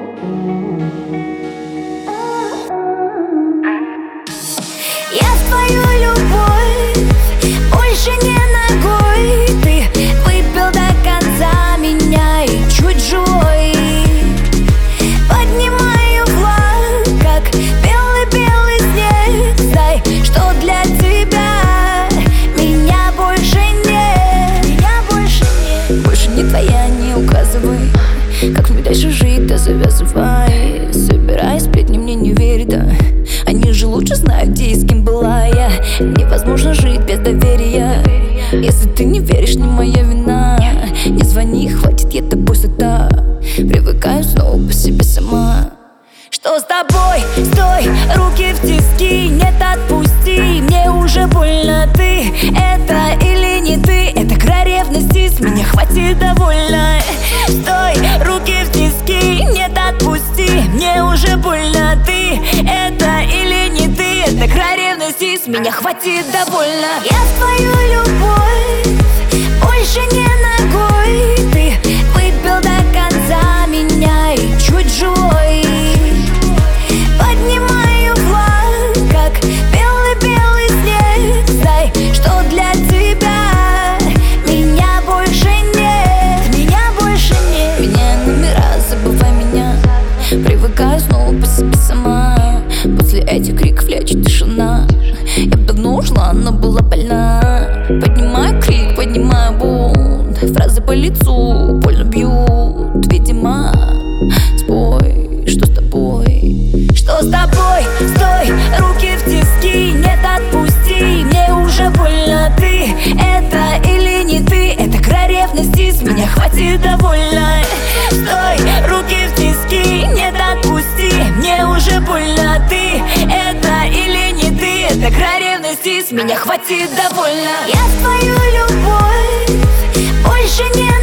Я в твою любовь больше не ногой. Ты выпил до конца меня и чуть живой. Поднимаю флаг, как белый-белый снег. Знай, что для тебя меня больше нет. Меня больше нет. Больше не твоя, не указывай, как мне дальше жить, да завязывай. Собирай сплетни, мне не верь, да. Они же лучше знают, где и с кем была я. Невозможно жить без доверия. Если ты не веришь, не моя вина. Не звони, хватит, я тобой сыта. Привыкаю снова по себе сама. Что с тобой? Стой, руки в тиски, нет, отпусти. Мне уже больно, ты это или не ты? Это край ревности, с меня хватит, довольно. Стой, руки в тиски, нет, отпусти. Мне уже больно, ты это или не ты? Это край ревности, с меня хватит, довольно. Я в твою любовь больше не ногой. Ты выпил до конца меня и чуть живой. Поднимаю флаг, как белый-белый снег. Знай, что для тебя меня больше нет. Меня больше нет. Меняй номера, забывай меня. Привыкаю снова по себе сама. После этих криков лечит тишина. Я бы давно ушла, но была больна. Поднимаю крик, поднимаю бунт. Фразы по лицу больно бьют. Видимо, спой, что с тобой? Что с тобой? Стой, руки в тиски, нет, отпусти. Мне уже больно, ты это или не ты? Это край ревности, с меня хватит, довольно. Стой, руки в тиски, нет, отпусти. Мне уже больно, ты это или не ты? Это край ревности, с меня хватит, довольно. Я в твою любовь больше не